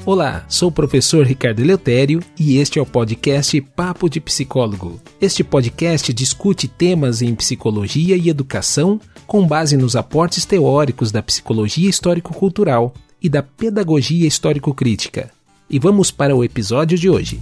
Olá, sou o professor Ricardo Eleutério e este é o podcast Papo de Psicólogo. Este podcast discute temas em psicologia e educação com base nos aportes teóricos da psicologia histórico-cultural e da pedagogia histórico-crítica. E vamos para o episódio de hoje.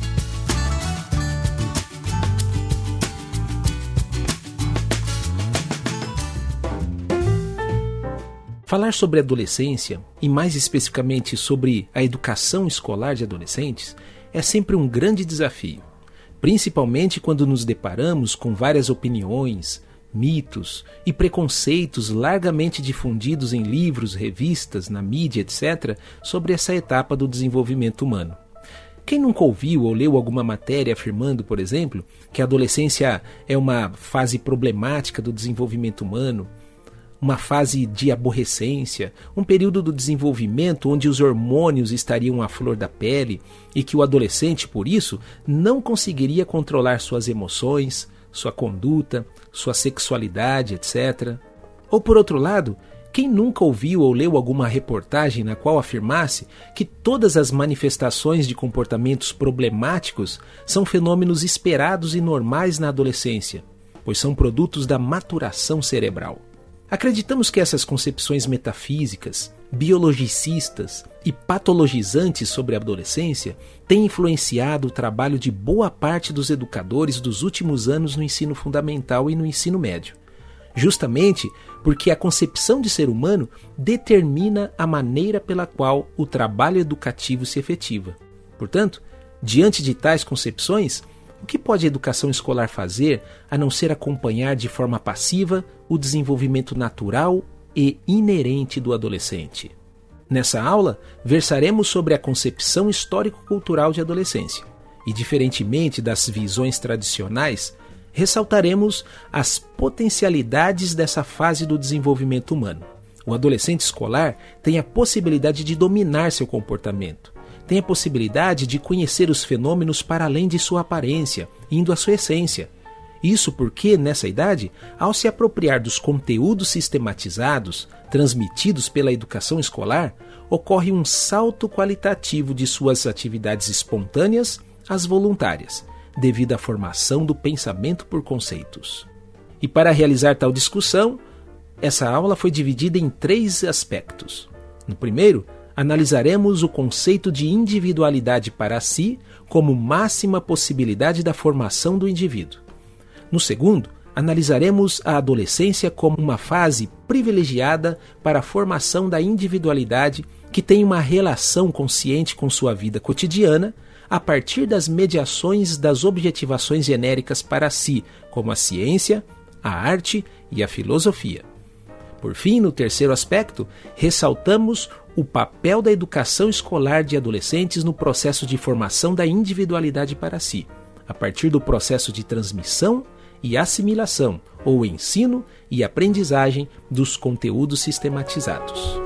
Falar sobre adolescência, e mais especificamente sobre a educação escolar de adolescentes, é sempre um grande desafio, principalmente quando nos deparamos com várias opiniões, mitos e preconceitos largamente difundidos em livros, revistas, na mídia, etc., sobre essa etapa do desenvolvimento humano. Quem nunca ouviu ou leu alguma matéria afirmando, por exemplo, que a adolescência é uma fase problemática do desenvolvimento humano, uma fase de aborrecência, um período do desenvolvimento onde os hormônios estariam à flor da pele e que o adolescente, por isso, não conseguiria controlar suas emoções, sua conduta, sua sexualidade, etc. Ou, por outro lado, quem nunca ouviu ou leu alguma reportagem na qual afirmasse que todas as manifestações de comportamentos problemáticos são fenômenos esperados e normais na adolescência, pois são produtos da maturação cerebral? Acreditamos que essas concepções metafísicas, biologicistas e patologizantes sobre a adolescência têm influenciado o trabalho de boa parte dos educadores dos últimos anos no ensino fundamental e no ensino médio, justamente porque a concepção de ser humano determina a maneira pela qual o trabalho educativo se efetiva. Portanto, diante de tais concepções, o que pode a educação escolar fazer a não ser acompanhar de forma passiva o desenvolvimento natural e inerente do adolescente? Nessa aula, versaremos sobre a concepção histórico-cultural de adolescência e, diferentemente das visões tradicionais, ressaltaremos as potencialidades dessa fase do desenvolvimento humano. O adolescente escolar tem a possibilidade de dominar seu comportamento, tem a possibilidade de conhecer os fenômenos para além de sua aparência, indo à sua essência. Isso porque, nessa idade, ao se apropriar dos conteúdos sistematizados, transmitidos pela educação escolar, ocorre um salto qualitativo de suas atividades espontâneas às voluntárias, devido à formação do pensamento por conceitos. E para realizar tal discussão, essa aula foi dividida em 3 aspectos. No primeiro, analisaremos o conceito de individualidade para si como máxima possibilidade da formação do indivíduo. No segundo, analisaremos a adolescência como uma fase privilegiada para a formação da individualidade que tem uma relação consciente com sua vida cotidiana a partir das mediações das objetivações genéricas para si, como a ciência, a arte e a filosofia. Por fim, no terceiro aspecto, ressaltamos o papel da educação escolar de adolescentes no processo de formação da individualidade para si, a partir do processo de transmissão e assimilação, ou ensino e aprendizagem dos conteúdos sistematizados.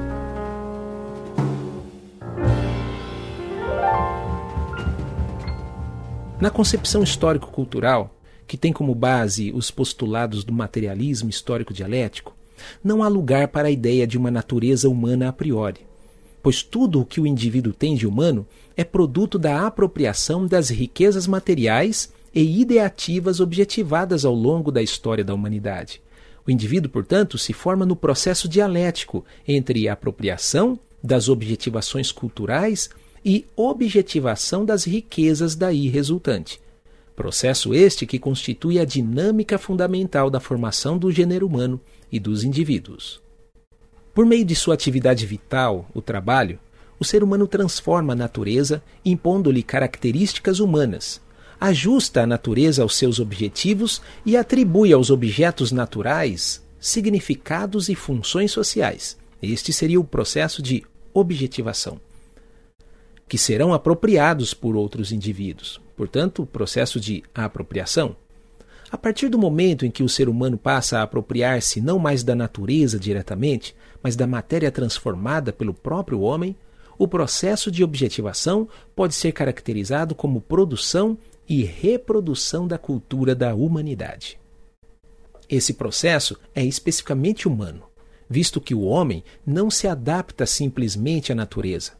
Na concepção histórico-cultural, que tem como base os postulados do materialismo histórico-dialético, não há lugar para a ideia de uma natureza humana a priori, pois tudo o que o indivíduo tem de humano é produto da apropriação das riquezas materiais e ideativas objetivadas ao longo da história da humanidade. O indivíduo, portanto, se forma no processo dialético entre a apropriação das objetivações culturais e objetivação das riquezas daí resultante. Processo este que constitui a dinâmica fundamental da formação do gênero humano e dos indivíduos. Por meio de sua atividade vital, o trabalho, o ser humano transforma a natureza, impondo-lhe características humanas, ajusta a natureza aos seus objetivos e atribui aos objetos naturais significados e funções sociais. Este seria o processo de objetivação, que serão apropriados por outros indivíduos. Portanto, o processo de apropriação. A partir do momento em que o ser humano passa a apropriar-se não mais da natureza diretamente, mas da matéria transformada pelo próprio homem, o processo de objetivação pode ser caracterizado como produção e reprodução da cultura da humanidade. Esse processo é especificamente humano, visto que o homem não se adapta simplesmente à natureza,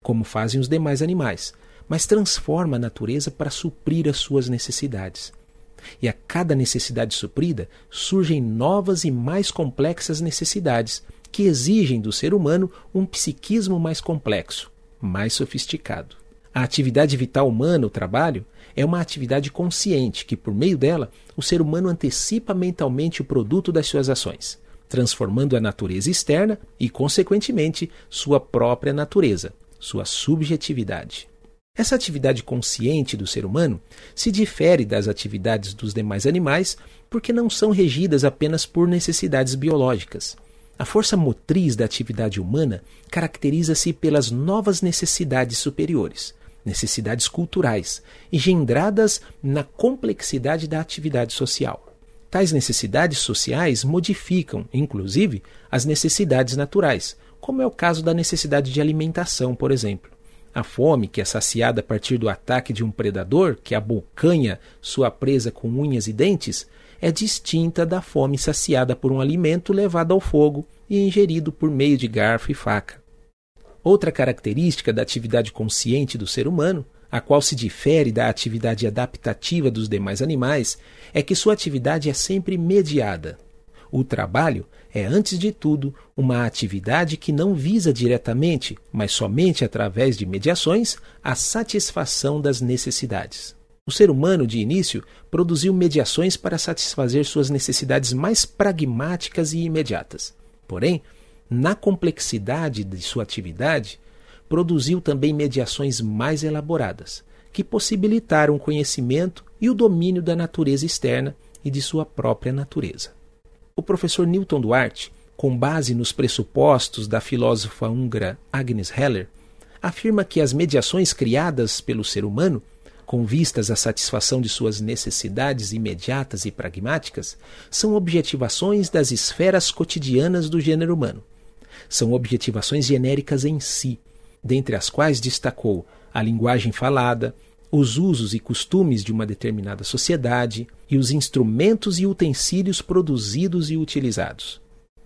como fazem os demais animais, mas transforma a natureza para suprir as suas necessidades. E a cada necessidade suprida, surgem novas e mais complexas necessidades, que exigem do ser humano um psiquismo mais complexo, mais sofisticado. A atividade vital humana, o trabalho, é uma atividade consciente que, por meio dela, o ser humano antecipa mentalmente o produto das suas ações, transformando a natureza externa e, consequentemente, sua própria natureza, sua subjetividade. Essa atividade consciente do ser humano se difere das atividades dos demais animais porque não são regidas apenas por necessidades biológicas. A força motriz da atividade humana caracteriza-se pelas novas necessidades superiores, necessidades culturais, engendradas na complexidade da atividade social. Tais necessidades sociais modificam, inclusive, as necessidades naturais, como é o caso da necessidade de alimentação, por exemplo. A fome, que é saciada a partir do ataque de um predador que abocanha sua presa com unhas e dentes, é distinta da fome saciada por um alimento levado ao fogo e ingerido por meio de garfo e faca. Outra característica da atividade consciente do ser humano, a qual se difere da atividade adaptativa dos demais animais, é que sua atividade é sempre mediada. O trabalho é, antes de tudo, uma atividade que não visa diretamente, mas somente através de mediações, a satisfação das necessidades. O ser humano, de início, produziu mediações para satisfazer suas necessidades mais pragmáticas e imediatas. Porém, na complexidade de sua atividade, produziu também mediações mais elaboradas, que possibilitaram o conhecimento e o domínio da natureza externa e de sua própria natureza. O professor Newton Duarte, com base nos pressupostos da filósofa húngara Agnes Heller, afirma que as mediações criadas pelo ser humano, com vistas à satisfação de suas necessidades imediatas e pragmáticas, são objetivações das esferas cotidianas do gênero humano. São objetivações genéricas em si, dentre as quais destacou a linguagem falada, os usos e costumes de uma determinada sociedade e os instrumentos e utensílios produzidos e utilizados.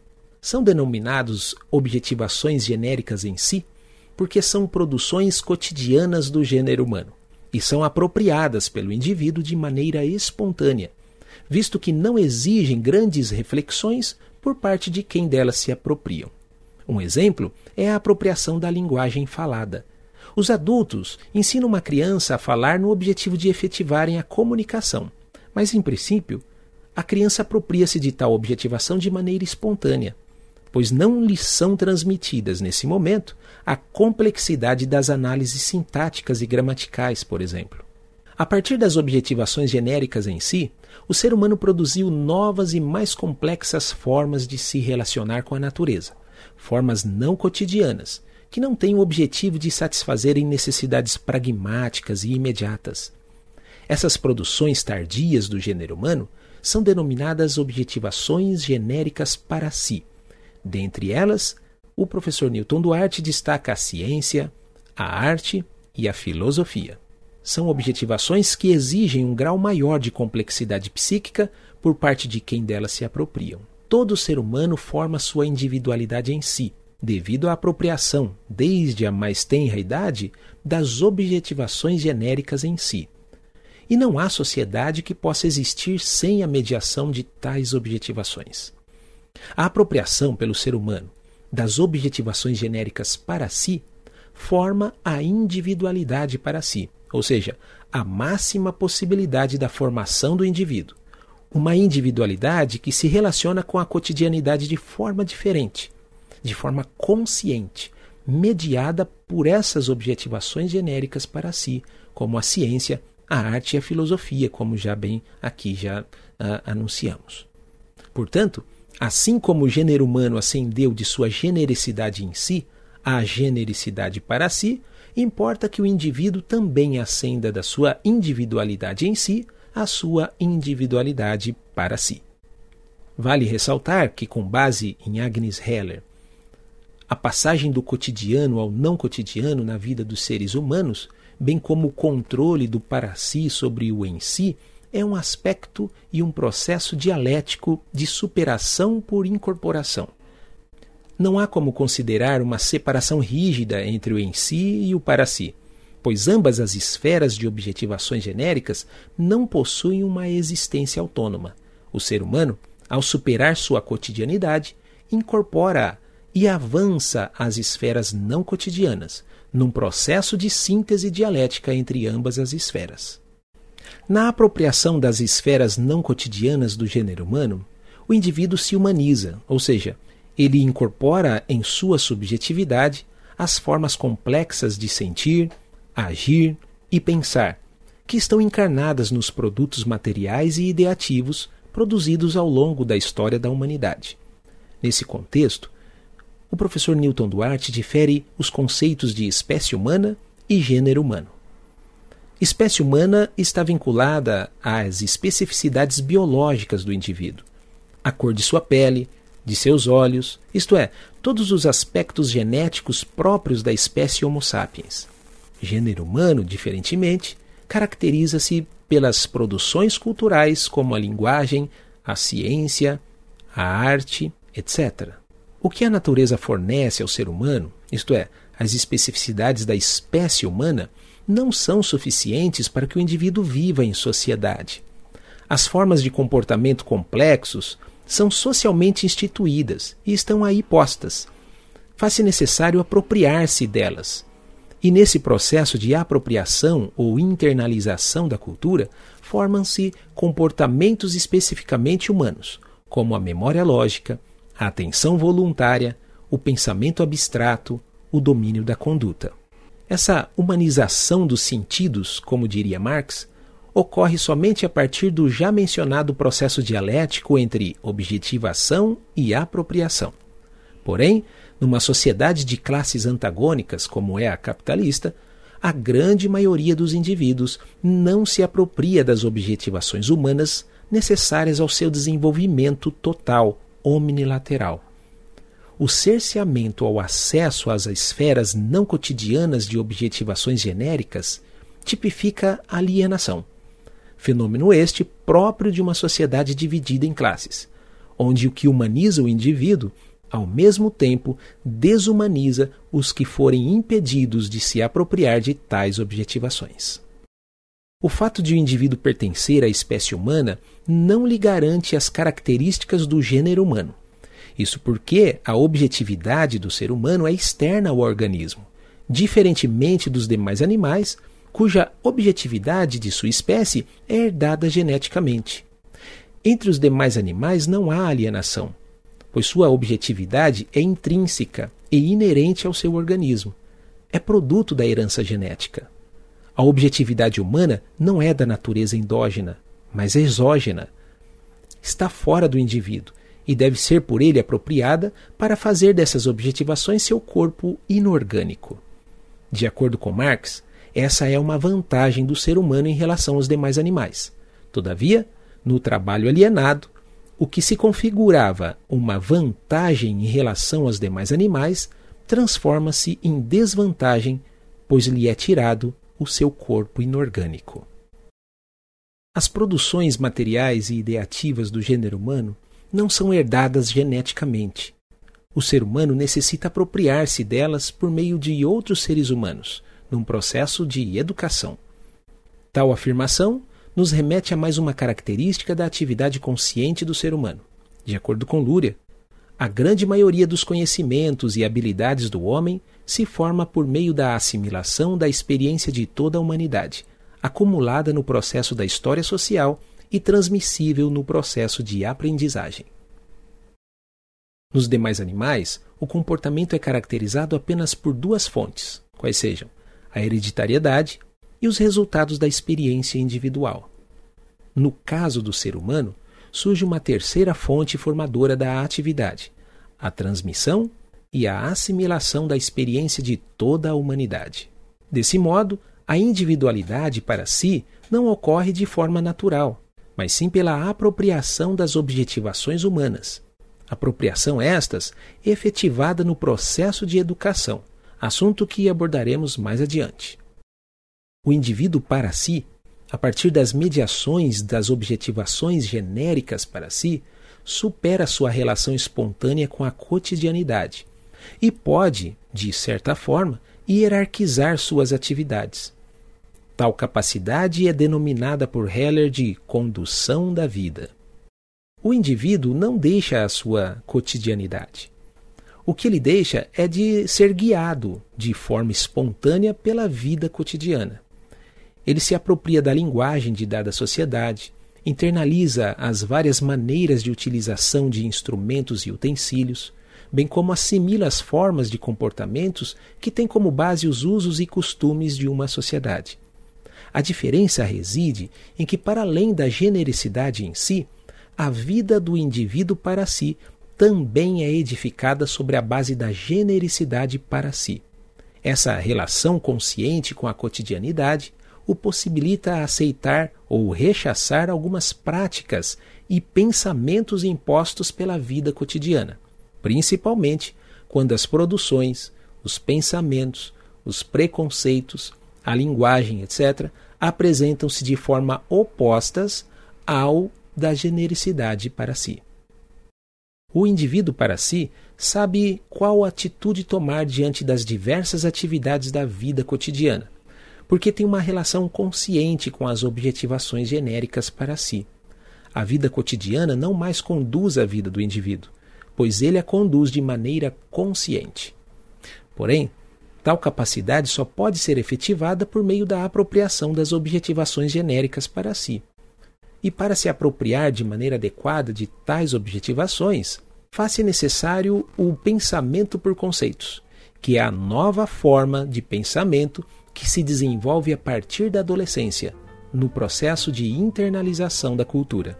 São denominados objetivações genéricas em si porque são produções cotidianas do gênero humano e são apropriadas pelo indivíduo de maneira espontânea, visto que não exigem grandes reflexões por parte de quem delas se apropriam. Um exemplo é a apropriação da linguagem falada. Os adultos ensinam uma criança a falar no objetivo de efetivarem a comunicação, mas, em princípio, a criança apropria-se de tal objetivação de maneira espontânea, pois não lhe são transmitidas, nesse momento, a complexidade das análises sintáticas e gramaticais, por exemplo. A partir das objetivações genéricas em si, o ser humano produziu novas e mais complexas formas de se relacionar com a natureza, formas não cotidianas, que não têm o objetivo de satisfazerem necessidades pragmáticas e imediatas. Essas produções tardias do gênero humano são denominadas objetivações genéricas para si. Dentre elas, o professor Newton Duarte destaca a ciência, a arte e a filosofia. São objetivações que exigem um grau maior de complexidade psíquica por parte de quem delas se apropriam. Todo ser humano forma sua individualidade em si, devido à apropriação, desde a mais tenra idade, das objetivações genéricas em si. E não há sociedade que possa existir sem a mediação de tais objetivações. A apropriação pelo ser humano das objetivações genéricas para si forma a individualidade para si, ou seja, a máxima possibilidade da formação do indivíduo. Uma individualidade que se relaciona com a cotidianidade de forma diferente, de forma consciente, mediada por essas objetivações genéricas para si, como a ciência, a arte e a filosofia, como já bem aqui já anunciamos. Portanto, assim como o gênero humano ascendeu de sua genericidade em si à genericidade para si, importa que o indivíduo também ascenda da sua individualidade em si à sua individualidade para si. Vale ressaltar que, com base em Agnes Heller, a passagem do cotidiano ao não cotidiano na vida dos seres humanos, bem como o controle do para si sobre o em si, é um aspecto e um processo dialético de superação por incorporação. não há como considerar uma separação rígida entre o em si e o para si, pois ambas as esferas de objetivações genéricas não possuem uma existência autônoma. O ser humano, ao superar sua cotidianidade, incorpora e avança às esferas não cotidianas, num processo de síntese dialética entre ambas as esferas. Na apropriação das esferas não cotidianas do gênero humano, o indivíduo se humaniza, ou seja, ele incorpora em sua subjetividade as formas complexas de sentir, agir e pensar, que estão encarnadas nos produtos materiais e ideativos produzidos ao longo da história da humanidade. Nesse contexto, o professor Newton Duarte difere os conceitos de espécie humana e gênero humano. Espécie humana está vinculada às especificidades biológicas do indivíduo, a cor de sua pele, de seus olhos, isto é, todos os aspectos genéticos próprios da espécie Homo sapiens. Gênero humano, diferentemente, caracteriza-se pelas produções culturais como a linguagem, a ciência, a arte, etc. O que a natureza fornece ao ser humano, isto é, as especificidades da espécie humana, não são suficientes para que o indivíduo viva em sociedade. As formas de comportamento complexos são socialmente instituídas e estão aí postas. Faz-se necessário apropriar-se delas. E nesse processo de apropriação ou internalização da cultura, formam-se comportamentos especificamente humanos, como a memória lógica, a atenção voluntária, o pensamento abstrato, o domínio da conduta. Essa humanização dos sentidos, como diria Marx, ocorre somente a partir do já mencionado processo dialético entre objetivação e apropriação. Porém, numa sociedade de classes antagônicas, como é a capitalista, a grande maioria dos indivíduos não se apropria das objetivações humanas necessárias ao seu desenvolvimento total, omnilateral. O cerceamento ao acesso às esferas não cotidianas de objetivações genéricas tipifica a alienação. Fenômeno este próprio de uma sociedade dividida em classes, onde o que humaniza o indivíduo, ao mesmo tempo, desumaniza os que forem impedidos de se apropriar de tais objetivações. O fato de o indivíduo pertencer à espécie humana não lhe garante as características do gênero humano. Isso porque a objetividade do ser humano é externa ao organismo, diferentemente dos demais animais, cuja objetividade de sua espécie é herdada geneticamente. Entre os demais animais não há alienação, pois sua objetividade é intrínseca e inerente ao seu organismo. É produto da herança genética. A objetividade humana não é da natureza endógena, mas é exógena. Está fora do indivíduo e deve ser por ele apropriada para fazer dessas objetivações seu corpo inorgânico. De acordo com Marx, essa é uma vantagem do ser humano em relação aos demais animais. Todavia, no trabalho alienado, o que se configurava uma vantagem em relação aos demais animais transforma-se em desvantagem, pois lhe é tirado o seu corpo inorgânico. As produções materiais e ideativas do gênero humano não são herdadas geneticamente. O ser humano necessita apropriar-se delas por meio de outros seres humanos, num processo de educação. Tal afirmação nos remete a mais uma característica da atividade consciente do ser humano. De acordo com Luria, a grande maioria dos conhecimentos e habilidades do homem se forma por meio da assimilação da experiência de toda a humanidade, acumulada no processo da história social e transmissível no processo de aprendizagem. Nos demais animais, o comportamento é caracterizado apenas por duas fontes, quais sejam a hereditariedade e os resultados da experiência individual. No caso do ser humano, surge uma terceira fonte formadora da atividade, a transmissão e a assimilação da experiência de toda a humanidade. Desse modo, a individualidade para si não ocorre de forma natural, mas sim pela apropriação das objetivações humanas. Apropriação estas efetivada no processo de educação, assunto que abordaremos mais adiante. O indivíduo para si, a partir das mediações das objetivações genéricas para si, supera sua relação espontânea com a cotidianidade e pode, de certa forma, hierarquizar suas atividades. Tal capacidade é denominada por Heller de condução da vida. O indivíduo não deixa a sua cotidianidade. O que ele deixa é de ser guiado de forma espontânea pela vida cotidiana. Ele se apropria da linguagem de dada sociedade, internaliza as várias maneiras de utilização de instrumentos e utensílios, bem como assimila as formas de comportamentos que têm como base os usos e costumes de uma sociedade. A diferença reside em que, para além da genericidade em si, a vida do indivíduo para si também é edificada sobre a base da genericidade para si. Essa relação consciente com a cotidianidade o possibilita aceitar ou rechaçar algumas práticas e pensamentos impostos pela vida cotidiana, principalmente quando as produções, os pensamentos, os preconceitos, a linguagem, etc., apresentam-se de forma opostas ao da genericidade para si. O indivíduo para si sabe qual atitude tomar diante das diversas atividades da vida cotidiana, porque tem uma relação consciente com as objetivações genéricas para si. A vida cotidiana não mais conduz a vida do indivíduo, pois ele a conduz de maneira consciente. Porém, tal capacidade só pode ser efetivada por meio da apropriação das objetivações genéricas para si. E para se apropriar de maneira adequada de tais objetivações, faz-se necessário o pensamento por conceitos, que é a nova forma de pensamento que se desenvolve a partir da adolescência, no processo de internalização da cultura.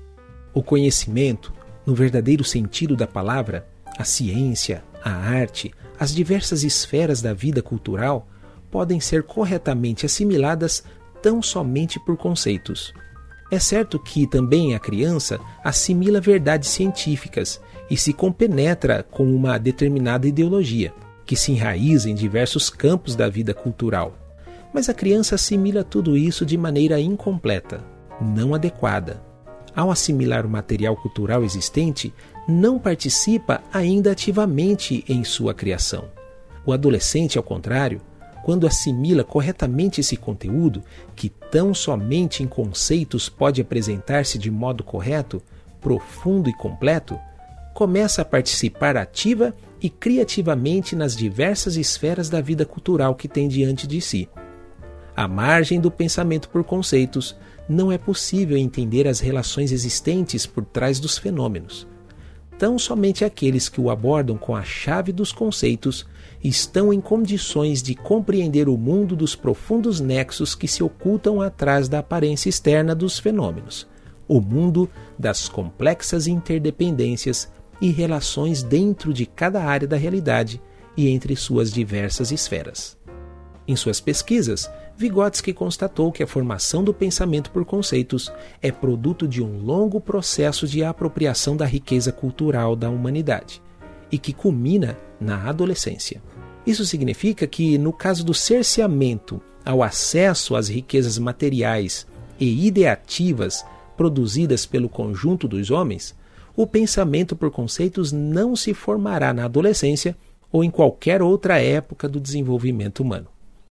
O conhecimento, no verdadeiro sentido da palavra, a ciência, a arte, as diversas esferas da vida cultural podem ser corretamente assimiladas tão somente por conceitos. É certo que também a criança assimila verdades científicas e se compenetra com uma determinada ideologia, que se enraiza em diversos campos da vida cultural. Mas a criança assimila tudo isso de maneira incompleta, não adequada. Ao assimilar o material cultural existente, não participa ainda ativamente em sua criação. O adolescente, ao contrário, quando assimila corretamente esse conteúdo, que tão somente em conceitos pode apresentar-se de modo correto, profundo e completo, começa a participar ativa e criativamente nas diversas esferas da vida cultural que tem diante de si. À margem do pensamento por conceitos, não é possível entender as relações existentes por trás dos fenômenos. Tão somente aqueles que o abordam com a chave dos conceitos estão em condições de compreender o mundo dos profundos nexos que se ocultam atrás da aparência externa dos fenômenos, o mundo das complexas interdependências e relações dentro de cada área da realidade e entre suas diversas esferas. Em suas pesquisas, Vygotsky constatou que a formação do pensamento por conceitos é produto de um longo processo de apropriação da riqueza cultural da humanidade e que culmina na adolescência. Isso significa que, no caso do cerceamento ao acesso às riquezas materiais e ideativas produzidas pelo conjunto dos homens, o pensamento por conceitos não se formará na adolescência ou em qualquer outra época do desenvolvimento humano.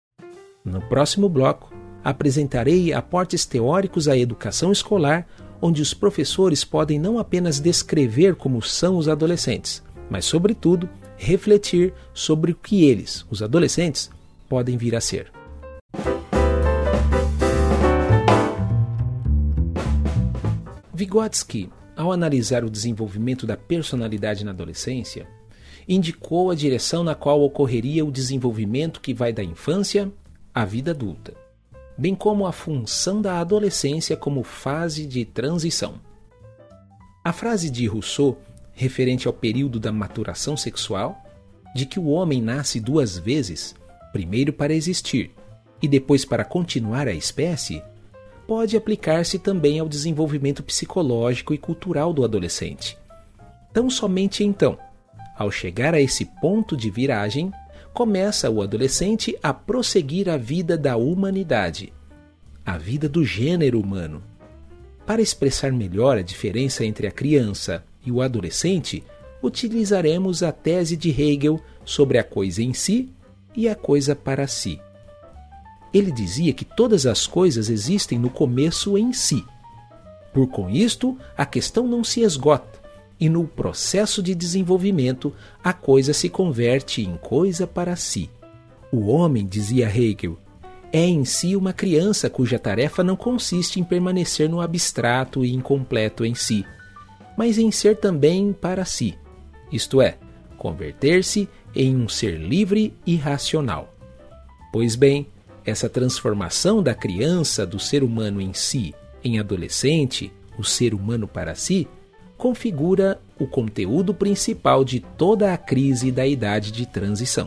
No próximo bloco, apresentarei aportes teóricos à educação escolar, onde os professores podem não apenas descrever como são os adolescentes, mas, sobretudo, refletir sobre o que eles, os adolescentes, podem vir a ser. Vygotsky, ao analisar o desenvolvimento da personalidade na adolescência, indicou a direção na qual ocorreria o desenvolvimento que vai da infância à vida adulta, bem como a função da adolescência como fase de transição. A frase de Rousseau, referente ao período da maturação sexual, de que o homem nasce duas vezes, primeiro para existir e depois para continuar a espécie, pode aplicar-se também ao desenvolvimento psicológico e cultural do adolescente. Tão somente então, ao chegar a esse ponto de viragem, começa o adolescente a prosseguir a vida da humanidade, a vida do gênero humano. Para expressar melhor a diferença entre a criança e o adolescente, utilizaremos a tese de Hegel sobre a coisa em si e a coisa para si. Ele dizia que todas as coisas existem no começo em si. Por com isto, a questão não se esgota, e no processo de desenvolvimento, a coisa se converte em coisa para si. O homem, dizia Hegel, é em si uma criança cuja tarefa não consiste em permanecer no abstrato e incompleto em si, mas em ser também para si, isto é, converter-se em um ser livre e racional. Pois bem, essa transformação da criança do ser humano em si em adolescente, o ser humano para si, configura o conteúdo principal de toda a crise da idade de transição.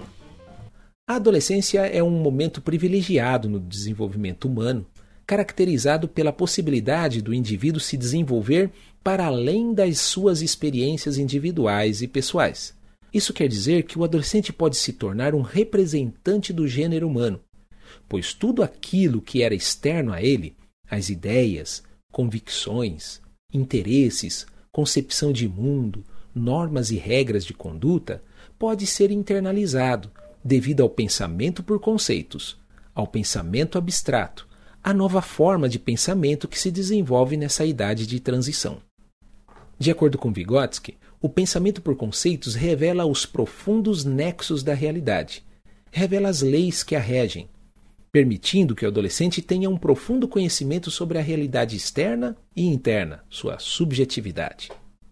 A adolescência é um momento privilegiado no desenvolvimento humano, caracterizado pela possibilidade do indivíduo se desenvolver para além das suas experiências individuais e pessoais. Isso quer dizer que o adolescente pode se tornar um representante do gênero humano, pois tudo aquilo que era externo a ele, as ideias, convicções, interesses, concepção de mundo, normas e regras de conduta, pode ser internalizado devido ao pensamento por conceitos, ao pensamento abstrato, à nova forma de pensamento que se desenvolve nessa idade de transição. De acordo com Vygotsky, o pensamento por conceitos revela os profundos nexos da realidade, revela as leis que a regem, permitindo que o adolescente tenha um profundo conhecimento sobre a realidade externa e interna, sua subjetividade.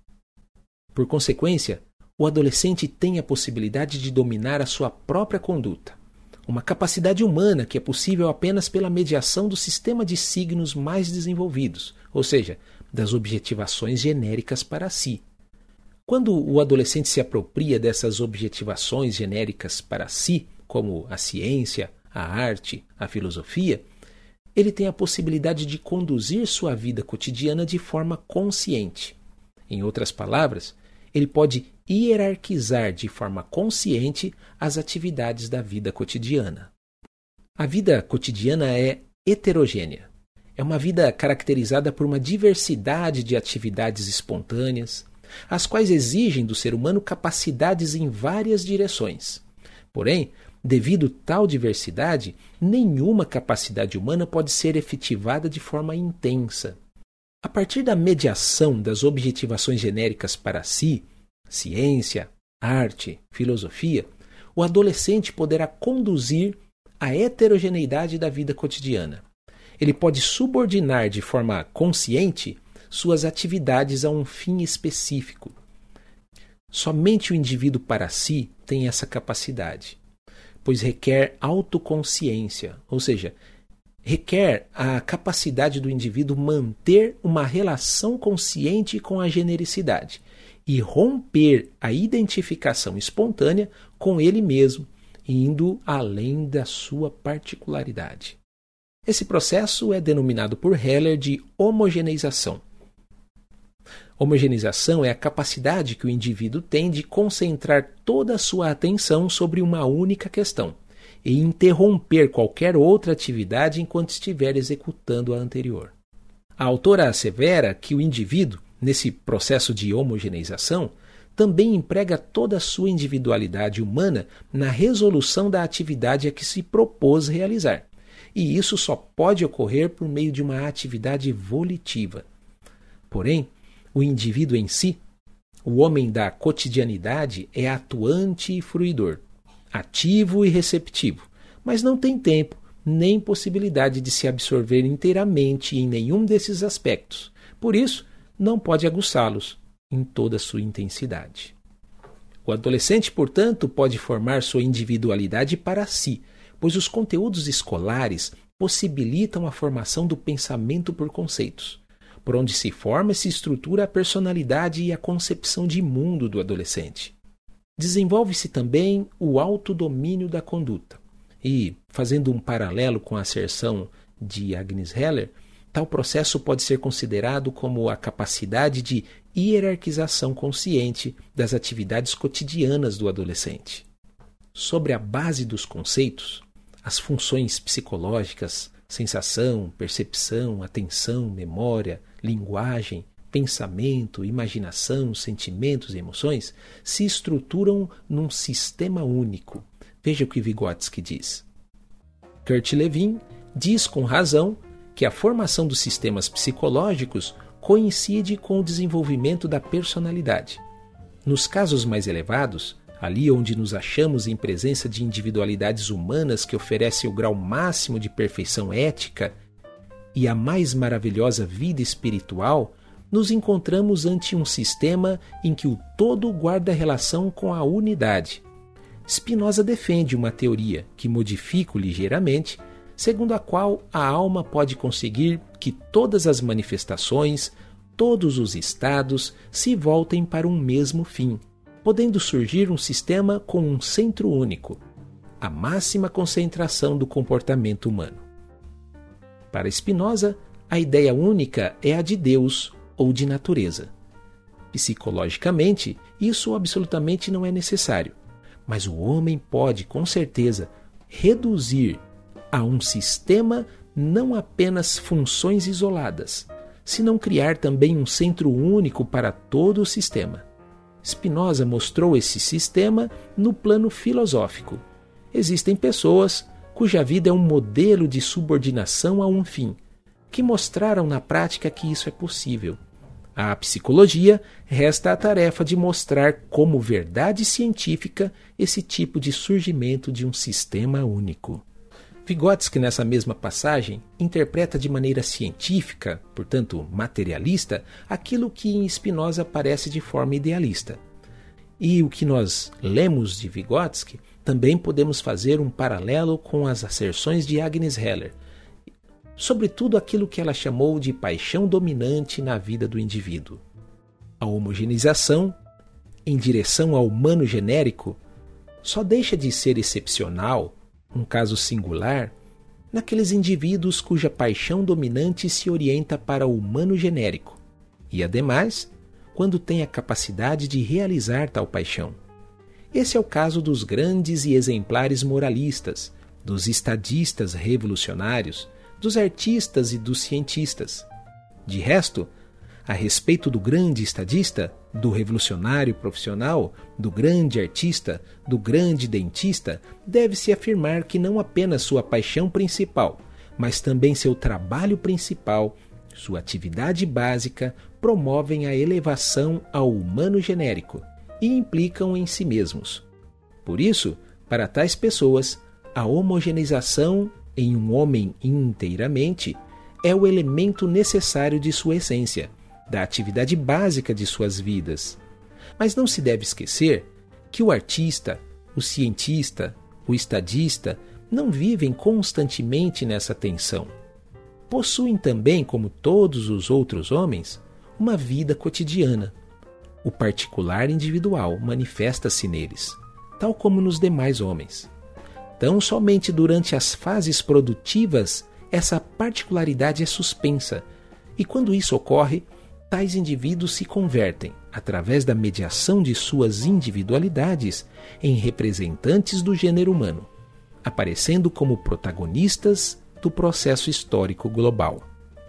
Por consequência, o adolescente tem a possibilidade de dominar a sua própria conduta, uma capacidade humana que é possível apenas pela mediação do sistema de signos mais desenvolvidos, ou seja, das objetivações genéricas para si. Quando o adolescente se apropria dessas objetivações genéricas para si, como a ciência, a arte, a filosofia, ele tem a possibilidade de conduzir sua vida cotidiana de forma consciente. Em outras palavras, ele pode hierarquizar de forma consciente as atividades da vida cotidiana. A vida cotidiana é heterogênea. É uma vida caracterizada por uma diversidade de atividades espontâneas, as quais exigem do ser humano capacidades em várias direções. Porém, devido a tal diversidade, nenhuma capacidade humana pode ser efetivada de forma intensa. A partir da mediação das objetivações genéricas para si, ciência, arte, filosofia, o adolescente poderá conduzir a heterogeneidade da vida cotidiana. Ele pode subordinar de forma consciente suas atividades a um fim específico. Somente o indivíduo para si tem essa capacidade, pois requer autoconsciência, ou seja, requer a capacidade do indivíduo manter uma relação consciente com a genericidade e romper a identificação espontânea com ele mesmo, indo além da sua particularidade. Esse processo é denominado por Heller de homogeneização. Homogeneização é a capacidade que o indivíduo tem de concentrar toda a sua atenção sobre uma única questão e interromper qualquer outra atividade enquanto estiver executando a anterior. A autora assevera que o indivíduo, nesse processo de homogeneização, também emprega toda a sua individualidade humana na resolução da atividade a que se propôs realizar. E isso só pode ocorrer por meio de uma atividade volitiva. Porém, o indivíduo em si, o homem da cotidianidade, é atuante e fruidor, ativo e receptivo, mas não tem tempo nem possibilidade de se absorver inteiramente em nenhum desses aspectos. Por isso, não pode aguçá-los em toda a sua intensidade. O adolescente, portanto, pode formar sua individualidade para si, pois os conteúdos escolares possibilitam a formação do pensamento por conceitos, por onde se forma e se estrutura a personalidade e a concepção de mundo do adolescente. Desenvolve-se também o autodomínio da conduta. E, fazendo um paralelo com a asserção de Agnes Heller, tal processo pode ser considerado como a capacidade de hierarquização consciente das atividades cotidianas do adolescente. Sobre a base dos conceitos, as funções psicológicas, sensação, percepção, atenção, memória, linguagem, pensamento, imaginação, sentimentos e emoções se estruturam num sistema único. Veja o que Vygotsky diz. Kurt Lewin diz com razão que a formação dos sistemas psicológicos coincide com o desenvolvimento da personalidade. Nos casos mais elevados, ali onde nos achamos em presença de individualidades humanas que oferecem o grau máximo de perfeição ética e a mais maravilhosa vida espiritual, nos encontramos ante um sistema em que o todo guarda relação com a unidade. Spinoza defende uma teoria que modifico ligeiramente, segundo a qual a alma pode conseguir que todas as manifestações, todos os estados se voltem para um mesmo fim, podendo surgir um sistema com um centro único, a máxima concentração do comportamento humano. Para Spinoza, a ideia única é a de Deus ou de natureza. Psicologicamente, isso absolutamente não é necessário, mas o homem pode, com certeza, reduzir a um sistema não apenas funções isoladas, senão criar também um centro único para todo o sistema. Spinoza mostrou esse sistema no plano filosófico. Existem pessoas cuja vida é um modelo de subordinação a um fim, que mostraram na prática que isso é possível. À psicologia resta a tarefa de mostrar como verdade científica esse tipo de surgimento de um sistema único. Vygotsky, nessa mesma passagem, interpreta de maneira científica, portanto materialista, aquilo que em Spinoza aparece de forma idealista. E o que nós lemos de Vygotsky, também podemos fazer um paralelo com as asserções de Agnes Heller, sobretudo aquilo que ela chamou de paixão dominante na vida do indivíduo. A homogeneização, em direção ao humano genérico, só deixa de ser excepcional, um caso singular, naqueles indivíduos cuja paixão dominante se orienta para o humano genérico, e, ademais, quando tem a capacidade de realizar tal paixão. Esse é o caso dos grandes e exemplares moralistas, dos estadistas revolucionários, dos artistas e dos cientistas. De resto, a respeito do grande estadista, do revolucionário profissional, do grande artista, do grande dentista, deve-se afirmar que não apenas sua paixão principal, mas também seu trabalho principal, sua atividade básica, promovem a elevação ao humano genérico e implicam em si mesmos. Por isso, para tais pessoas, a homogeneização em um homem inteiramente é o elemento necessário de sua essência, da atividade básica de suas vidas. Mas não se deve esquecer que o artista, o cientista, o estadista não vivem constantemente nessa tensão. Possuem também, como todos os outros homens, uma vida cotidiana. O particular individual manifesta-se neles, tal como nos demais homens. Tão somente durante as fases produtivas essa particularidade é suspensa, e quando isso ocorre, tais indivíduos se convertem, através da mediação de suas individualidades, em representantes do gênero humano, aparecendo como protagonistas do processo histórico global.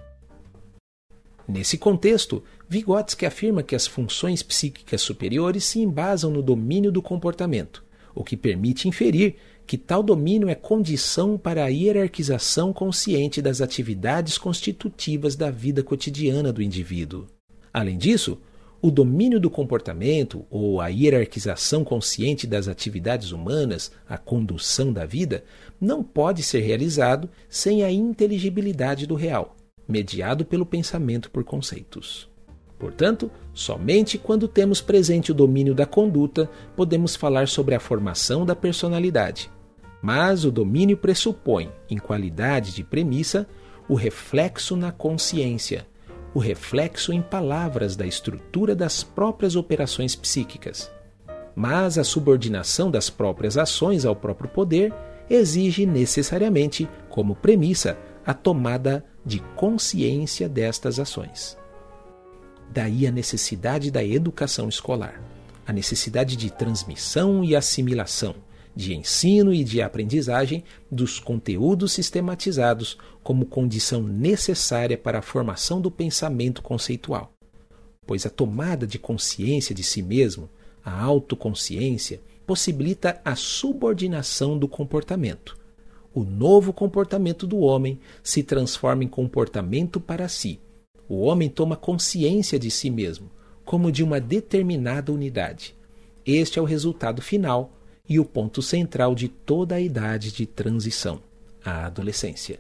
Nesse contexto, Vygotsky afirma que as funções psíquicas superiores se embasam no domínio do comportamento, o que permite inferir que tal domínio é condição para a hierarquização consciente das atividades constitutivas da vida cotidiana do indivíduo. Além disso, o domínio do comportamento, ou a hierarquização consciente das atividades humanas, a condução da vida, não pode ser realizado sem a inteligibilidade do real, mediado pelo pensamento por conceitos. Portanto, somente quando temos presente o domínio da conduta, podemos falar sobre a formação da personalidade. Mas o domínio pressupõe, em qualidade de premissa, o reflexo na consciência, o reflexo em palavras da estrutura das próprias operações psíquicas. Mas a subordinação das próprias ações ao próprio poder exige necessariamente, como premissa, a tomada de consciência destas ações. Daí a necessidade da educação escolar, a necessidade de transmissão e assimilação, de ensino e de aprendizagem dos conteúdos sistematizados como condição necessária para a formação do pensamento conceitual. pois a tomada de consciência de si mesmo, a autoconsciência, possibilita a subordinação do comportamento. O novo comportamento do homem se transforma em comportamento para si. O homem toma consciência de si mesmo, como de uma determinada unidade. Este é o resultado final e o ponto central de toda a idade de transição, a adolescência.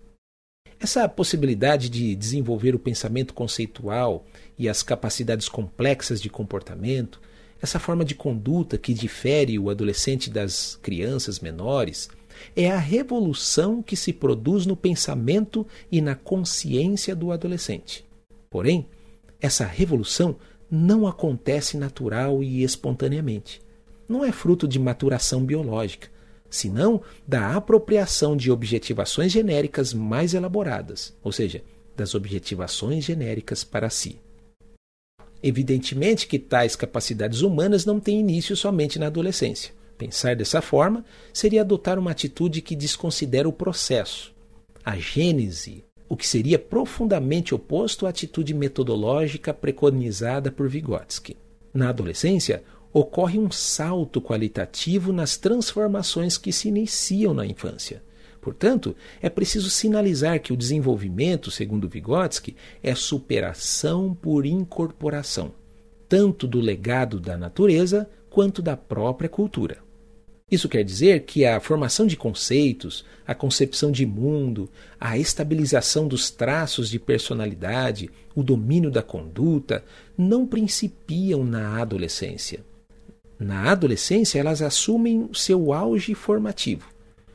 Essa possibilidade de desenvolver o pensamento conceitual e as capacidades complexas de comportamento, essa forma de conduta que difere o adolescente das crianças menores, é a revolução que se produz no pensamento e na consciência do adolescente. Porém, essa revolução não acontece natural e espontaneamente. Não é fruto de maturação biológica, senão da apropriação de objetivações genéricas mais elaboradas, ou seja, das objetivações genéricas para si. Evidentemente que tais capacidades humanas não têm início somente na adolescência. Pensar dessa forma seria adotar uma atitude que desconsidera o processo, a gênese, o que seria profundamente oposto à atitude metodológica preconizada por Vygotsky. Na adolescência, ocorre um salto qualitativo nas transformações que se iniciam na infância. Portanto, é preciso sinalizar que o desenvolvimento, segundo Vygotsky, é superação por incorporação, tanto do legado da natureza quanto da própria cultura. Isso quer dizer que a formação de conceitos, a concepção de mundo, a estabilização dos traços de personalidade, o domínio da conduta, não principiam na adolescência. Na adolescência, elas assumem seu auge formativo.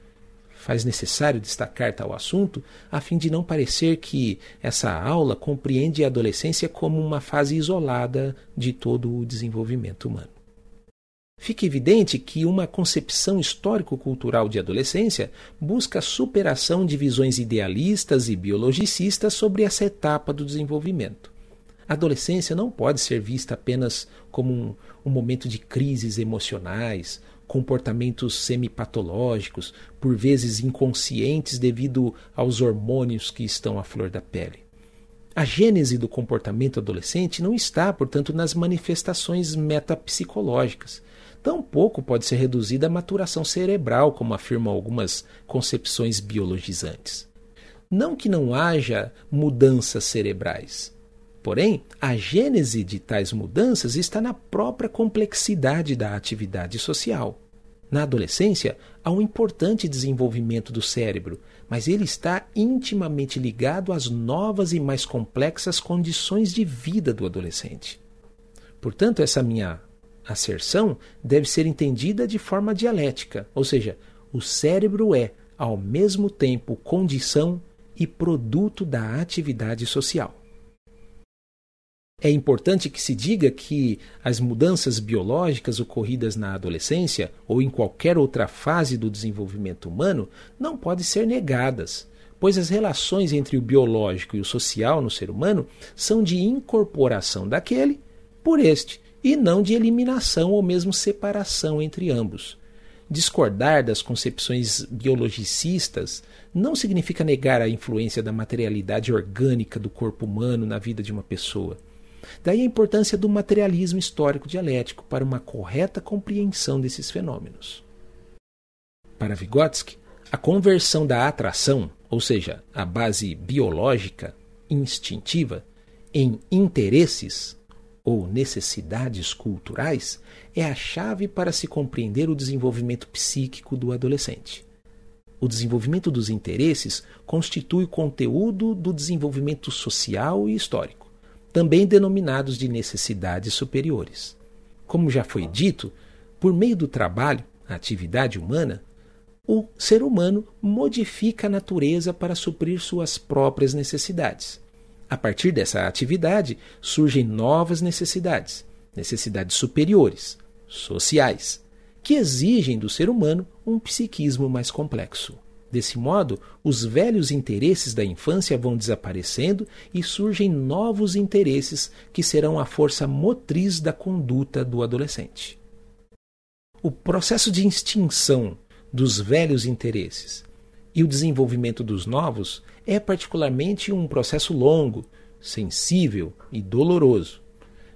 Faz necessário destacar tal assunto a fim de não parecer que essa aula compreende a adolescência como uma fase isolada de todo o desenvolvimento humano. Fica evidente que uma concepção histórico-cultural de adolescência busca a superação de visões idealistas e biologicistas sobre essa etapa do desenvolvimento. A adolescência não pode ser vista apenas como um momento de crises emocionais, comportamentos semipatológicos, por vezes inconscientes devido aos hormônios que estão à flor da pele. A gênese do comportamento adolescente não está, portanto, nas manifestações metapsicológicas. Tampouco pode ser reduzida à maturação cerebral, como afirmam algumas concepções biologizantes. Não que não haja mudanças cerebrais. Porém, a gênese de tais mudanças está na própria complexidade da atividade social. Na adolescência, há um importante desenvolvimento do cérebro, mas ele está intimamente ligado às novas e mais complexas condições de vida do adolescente. Portanto, essa minha asserção deve ser entendida de forma dialética, ou seja, o cérebro é, ao mesmo tempo, condição e produto da atividade social. É importante que se diga que as mudanças biológicas ocorridas na adolescência ou em qualquer outra fase do desenvolvimento humano não podem ser negadas, pois as relações entre o biológico e o social no ser humano são de incorporação daquele por este, e não de eliminação ou mesmo separação entre ambos. Discordar das concepções biologicistas não significa negar a influência da materialidade orgânica do corpo humano na vida de uma pessoa. Daí a importância do materialismo histórico dialético para uma correta compreensão desses fenômenos. Para Vygotsky, a conversão da atração, ou seja, a base biológica, instintiva, em interesses ou necessidades culturais, é a chave para se compreender o desenvolvimento psíquico do adolescente. O desenvolvimento dos interesses constitui o conteúdo do desenvolvimento social e histórico, também denominados de necessidades superiores. Como já foi dito, por meio do trabalho, a atividade humana, o ser humano modifica a natureza para suprir suas próprias necessidades. A partir dessa atividade, surgem novas necessidades, necessidades superiores, sociais, que exigem do ser humano um psiquismo mais complexo. Desse modo, os velhos interesses da infância vão desaparecendo e surgem novos interesses que serão a força motriz da conduta do adolescente. O processo de extinção dos velhos interesses e o desenvolvimento dos novos é particularmente um processo longo, sensível e doloroso.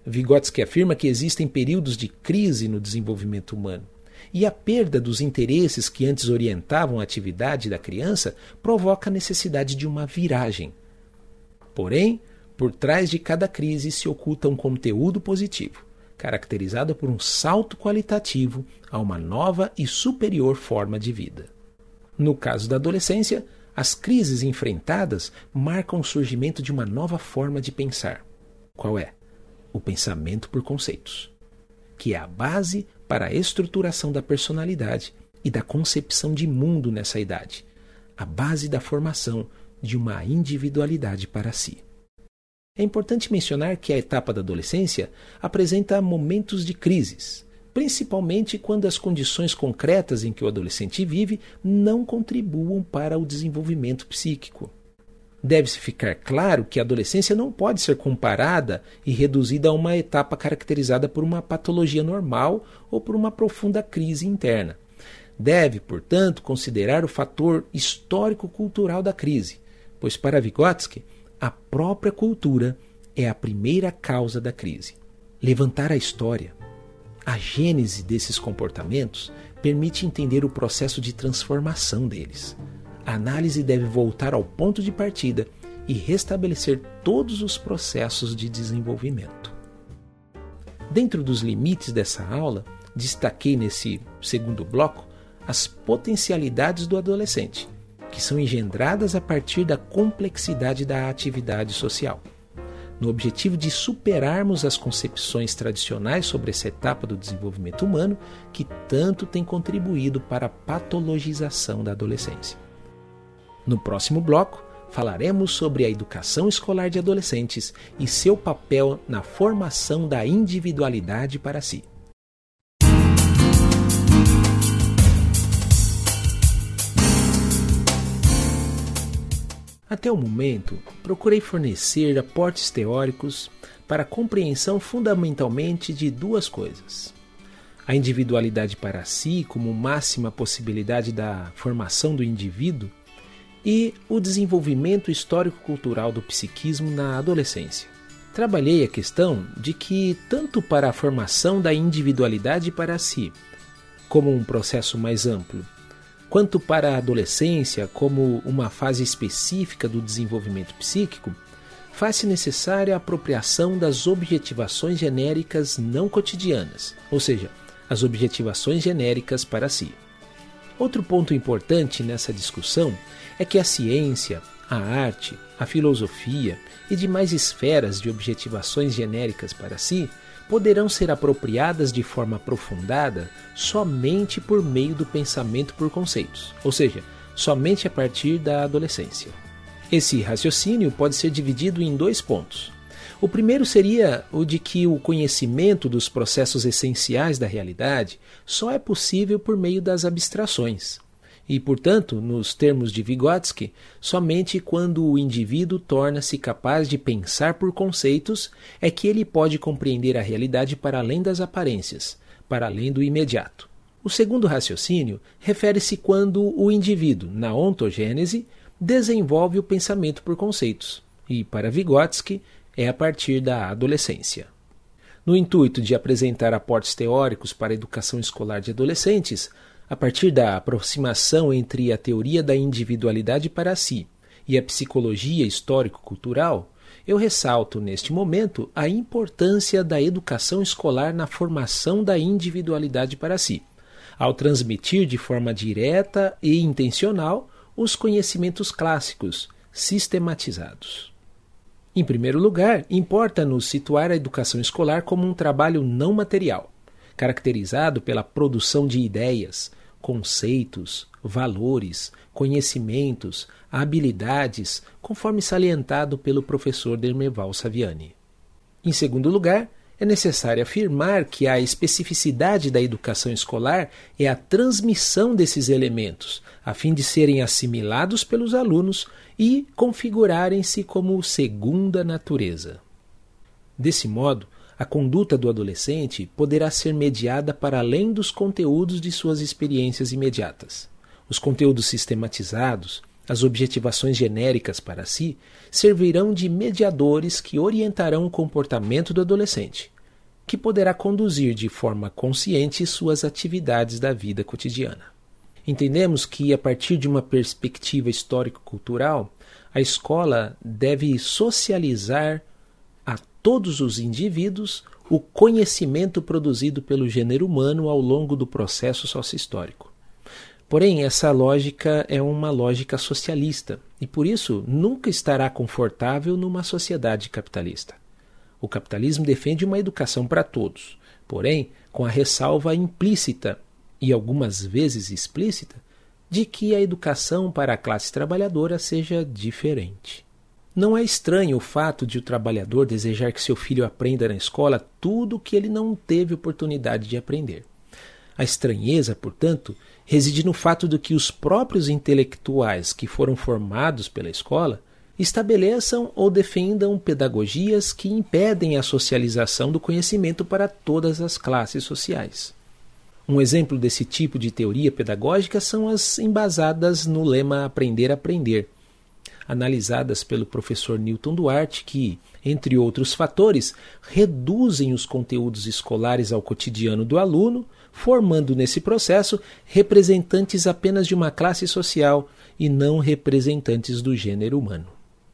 Vygotsky afirma que existem períodos de crise no desenvolvimento humano, e a perda dos interesses que antes orientavam a atividade da criança provoca a necessidade de uma viragem. Porém, por trás de cada crise se oculta um conteúdo positivo, caracterizado por um salto qualitativo a uma nova e superior forma de vida. No caso da adolescência, as crises enfrentadas marcam o surgimento de uma nova forma de pensar. Qual é? O pensamento por conceitos, que é a base para a estruturação da personalidade e da concepção de mundo nessa idade, a base da formação de uma individualidade para si. É importante mencionar que a etapa da adolescência apresenta momentos de crises, principalmente quando as condições concretas em que o adolescente vive não contribuam para o desenvolvimento psíquico. Deve-se ficar claro que a adolescência não pode ser comparada e reduzida a uma etapa caracterizada por uma patologia normal ou por uma profunda crise interna. Deve, portanto, considerar o fator histórico-cultural da crise, pois para Vygotsky, a própria cultura é a primeira causa da crise. Levantar a história, a gênese desses comportamentos, permite entender o processo de transformação deles. A análise deve voltar ao ponto de partida e restabelecer todos os processos de desenvolvimento. Dentro dos limites dessa aula, destaquei nesse segundo bloco as potencialidades do adolescente, que são engendradas a partir da complexidade da atividade social. No objetivo de superarmos as concepções tradicionais sobre essa etapa do desenvolvimento humano que tanto tem contribuído para a patologização da adolescência. No próximo bloco, falaremos sobre a educação escolar de adolescentes e seu papel na formação da individualidade para si. Até o momento, procurei fornecer aportes teóricos para a compreensão fundamentalmente de duas coisas: a individualidade para si como máxima possibilidade da formação do indivíduo e o desenvolvimento histórico-cultural do psiquismo na adolescência. Trabalhei a questão de que, tanto para a formação da individualidade para si, como um processo mais amplo, quanto para a adolescência, como uma fase específica do desenvolvimento psíquico, faz-se necessária a apropriação das objetivações genéricas não cotidianas, ou seja, as objetivações genéricas para si. Outro ponto importante nessa discussão é que a ciência, a arte, a filosofia e demais esferas de objetivações genéricas para si poderão ser apropriadas de forma aprofundada somente por meio do pensamento por conceitos, ou seja, somente a partir da adolescência. Esse raciocínio pode ser dividido em dois pontos. O primeiro seria o de que o conhecimento dos processos essenciais da realidade só é possível por meio das abstrações. E, portanto, nos termos de Vygotsky, somente quando o indivíduo torna-se capaz de pensar por conceitos é que ele pode compreender a realidade para além das aparências, para além do imediato. O segundo raciocínio refere-se quando o indivíduo, na ontogênese, desenvolve o pensamento por conceitos, e, para Vygotsky, é a partir da adolescência. No intuito de apresentar aportes teóricos para a educação escolar de adolescentes, a partir da aproximação entre a teoria da individualidade para si e a psicologia histórico-cultural, eu ressalto neste momento a importância da educação escolar na formação da individualidade para si, ao transmitir de forma direta e intencional os conhecimentos clássicos, sistematizados. Em primeiro lugar, importa-nos situar a educação escolar como um trabalho não material, caracterizado pela produção de ideias, conceitos, valores, conhecimentos, habilidades, conforme salientado pelo professor Dermeval Saviani. Em segundo lugar, é necessário afirmar que a especificidade da educação escolar é a transmissão desses elementos, a fim de serem assimilados pelos alunos e configurarem-se como segunda natureza. Desse modo, a conduta do adolescente poderá ser mediada para além dos conteúdos de suas experiências imediatas. Os conteúdos sistematizados, As objetivações genéricas para si servirão de mediadores que orientarão o comportamento do adolescente, que poderá conduzir de forma consciente suas atividades da vida cotidiana. Entendemos que, a partir de uma perspectiva histórico-cultural, a escola deve socializar a todos os indivíduos o conhecimento produzido pelo gênero humano ao longo do processo sócio-histórico. Porém, essa lógica é uma lógica socialista e, por isso, nunca estará confortável numa sociedade capitalista. O capitalismo defende uma educação para todos, porém, com a ressalva implícita e algumas vezes explícita de que a educação para a classe trabalhadora seja diferente. Não é estranho o fato de o trabalhador desejar que seu filho aprenda na escola tudo o que ele não teve oportunidade de aprender. A estranheza, portanto, reside no fato de que os próprios intelectuais que foram formados pela escola estabeleçam ou defendam pedagogias que impedem a socialização do conhecimento para todas as classes sociais. Um exemplo desse tipo de teoria pedagógica são as embasadas no lema Aprender a Aprender, analisadas pelo professor Newton Duarte, que, entre outros fatores, reduzem os conteúdos escolares ao cotidiano do aluno, formando nesse processo representantes apenas de uma classe social e não representantes do gênero humano.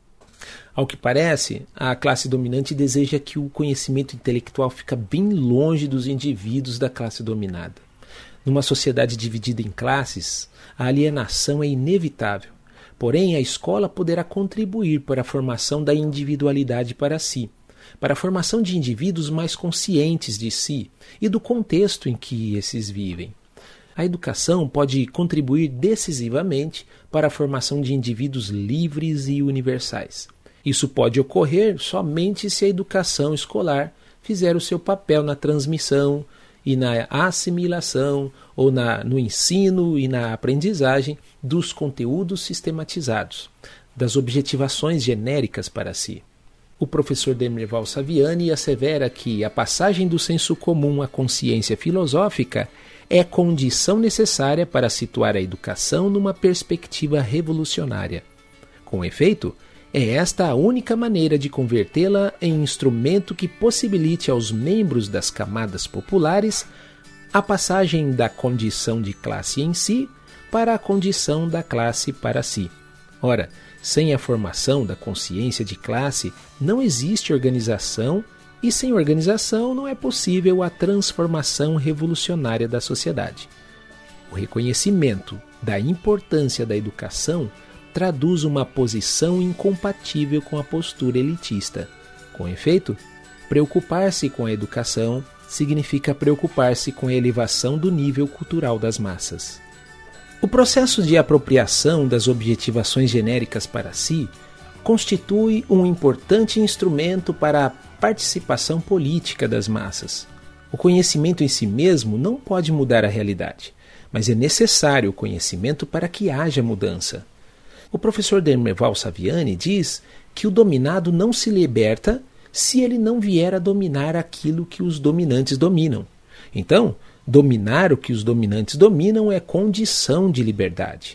Ao que parece, a classe dominante deseja que o conhecimento intelectual fique bem longe dos indivíduos da classe dominada. Numa sociedade dividida em classes, a alienação é inevitável. Porém, a escola poderá contribuir para a formação da individualidade para si, para a formação de indivíduos mais conscientes de si e do contexto em que esses vivem. A educação pode contribuir decisivamente para a formação de indivíduos livres e universais. Isso pode ocorrer somente se a educação escolar fizer o seu papel na transmissão e na assimilação ou no ensino e na aprendizagem dos conteúdos sistematizados, das objetivações genéricas para si. O professor Demerval Saviani assevera que a passagem do senso comum à consciência filosófica é condição necessária para situar a educação numa perspectiva revolucionária. Com efeito, é esta a única maneira de convertê-la em instrumento que possibilite aos membros das camadas populares a passagem da condição de classe em si para a condição da classe para si. Ora, sem a formação da consciência de classe, não existe organização, e sem organização não é possível a transformação revolucionária da sociedade. O reconhecimento da importância da educação traduz uma posição incompatível com a postura elitista. Com efeito, preocupar-se com a educação significa preocupar-se com a elevação do nível cultural das massas. O processo de apropriação das objetivações genéricas para si constitui um importante instrumento para a participação política das massas. O conhecimento em si mesmo não pode mudar a realidade, mas é necessário o conhecimento para que haja mudança. O professor Demerval Saviani diz que o dominado não se liberta se ele não vier a dominar aquilo que os dominantes dominam. Então, dominar o que os dominantes dominam é condição de liberdade.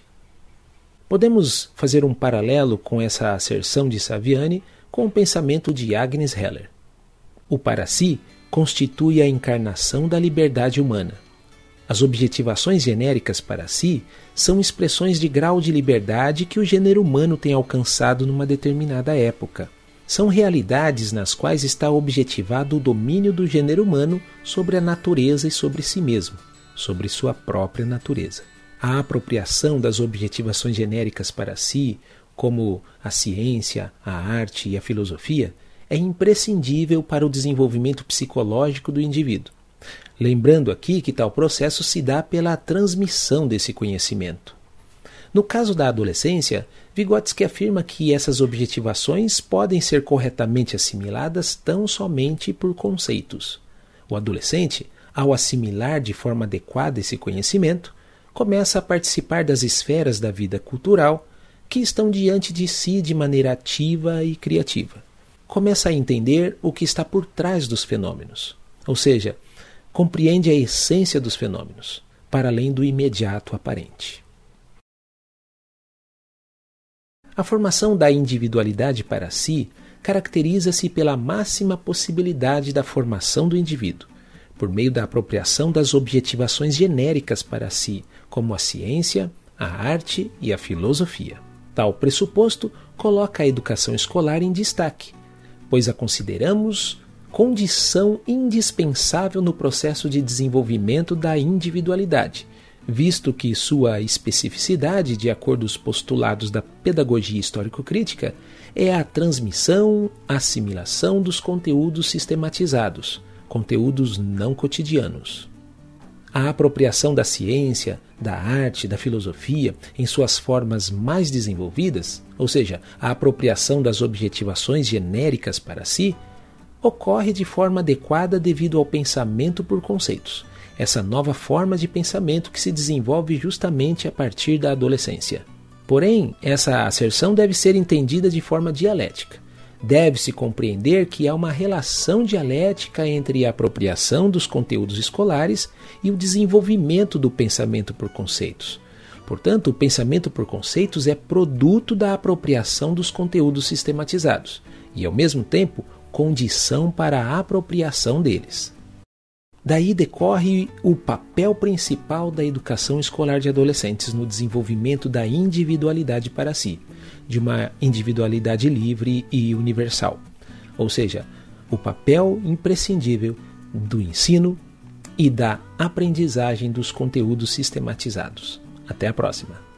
Podemos fazer um paralelo com essa asserção de Saviani com o pensamento de Agnes Heller. O para si constitui a encarnação da liberdade humana. As objetivações genéricas para si são expressões de grau de liberdade que o gênero humano tem alcançado numa determinada época. São realidades nas quais está objetivado o domínio do gênero humano sobre a natureza e sobre si mesmo, sobre sua própria natureza. A apropriação das objetivações genéricas para si, como a ciência, a arte e a filosofia, é imprescindível para o desenvolvimento psicológico do indivíduo. Lembrando aqui que tal processo se dá pela transmissão desse conhecimento. No caso da adolescência, Vygotsky afirma que essas objetivações podem ser corretamente assimiladas tão somente por conceitos. O adolescente, ao assimilar de forma adequada esse conhecimento, começa a participar das esferas da vida cultural que estão diante de si de maneira ativa e criativa. Começa a entender o que está por trás dos fenômenos, ou seja, compreende a essência dos fenômenos, para além do imediato aparente. A formação da individualidade para si caracteriza-se pela máxima possibilidade da formação do indivíduo, por meio da apropriação das objetivações genéricas para si, como a ciência, a arte e a filosofia. Tal pressuposto coloca a educação escolar em destaque, pois a consideramos condição indispensável no processo de desenvolvimento da individualidade, visto que sua especificidade, de acordo com os postulados da pedagogia histórico-crítica, é a transmissão, assimilação dos conteúdos sistematizados, conteúdos não cotidianos. A apropriação da ciência, da arte, da filosofia em suas formas mais desenvolvidas, ou seja, a apropriação das objetivações genéricas para si, ocorre de forma adequada devido ao pensamento por conceitos, essa nova forma de pensamento que se desenvolve justamente a partir da adolescência. Porém, essa asserção deve ser entendida de forma dialética. Deve-se compreender que há uma relação dialética entre a apropriação dos conteúdos escolares e o desenvolvimento do pensamento por conceitos. Portanto, o pensamento por conceitos é produto da apropriação dos conteúdos sistematizados e, ao mesmo tempo, condição para a apropriação deles. Daí decorre o papel principal da educação escolar de adolescentes no desenvolvimento da individualidade para si, de uma individualidade livre e universal, ou seja, o papel imprescindível do ensino e da aprendizagem dos conteúdos sistematizados. Até a próxima!